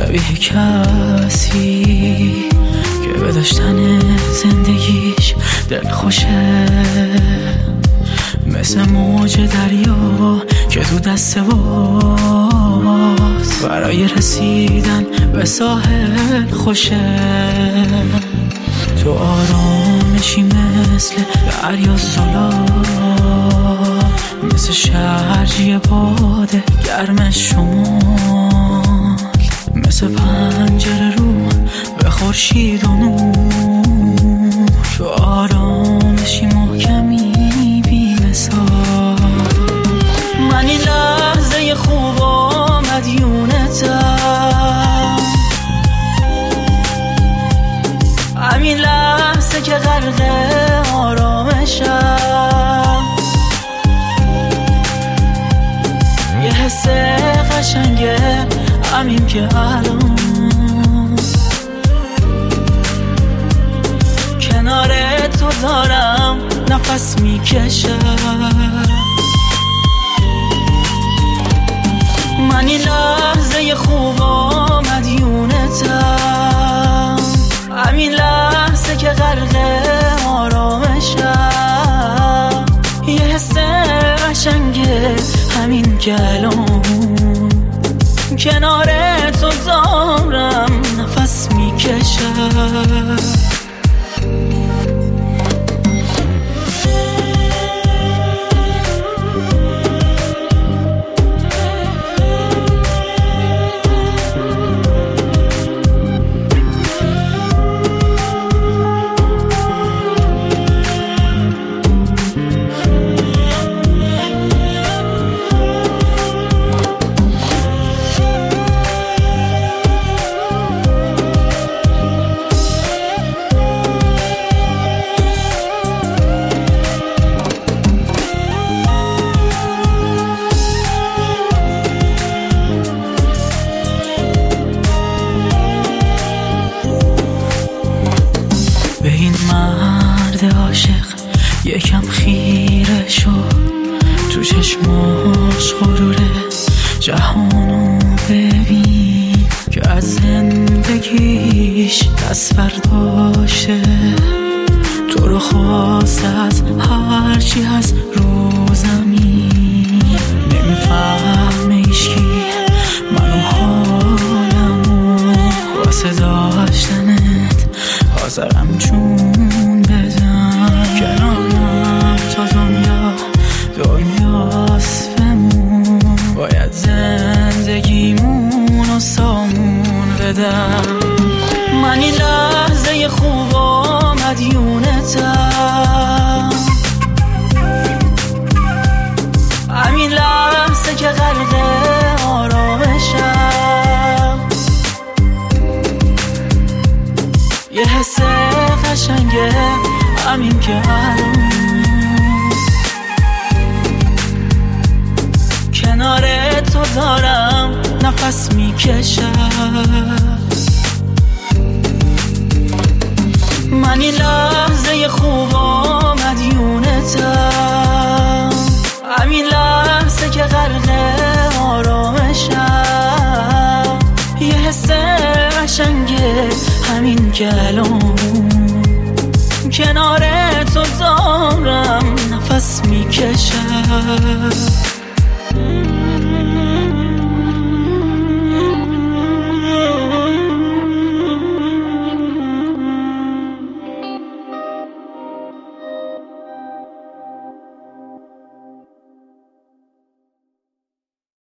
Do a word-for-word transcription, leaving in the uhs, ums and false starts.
شبیه کسی که به داشتن زندگیش دل خوشه، مثل موج دریا که تو دست باز برای رسیدن به ساحل خوشه. تو آرامشی مثل دریا زلال، مثل شرجی باده گرم شمال، مثل پنجره رو به خورشید و نور. تو آرامشی محکمی بی مثال. من این لحظه خوب و مدیونتم، همین لحظه که غرق آرامشم، یه حس قشنگه همین که الان کنار تو دارم نفس میکشم. من این لحظه خوب و مدیونتم، همین لحظه که غرق آرامشم، یه حس قشنگه همین که الان کنار تو دارم نفس میکشم. به این مرد عاشق یکم خیره شد، تو چشماش غروره جهانو ببین که از زندگیش دست برداشته. تو رو خواست از هرچی از رو زمین، نمیفهمه ایشکی منو حالمو واسه داشتنت حاضرم جون بدم. کنارم تا دنیا دنیاست بمون، باید زندگیمون و سامون بدم. من این لحظه خوب و مدیونتم، همین لحظه که غرق آرامشم، یه حس قشنگه همین که الان کنار تو دارم نفس میکشم. من این لحظه خوب و مدیونتم، همین لحظه که غرق آرامشم، یه حس قشنگه همین که الان کنار تو دارم نفس میکشم.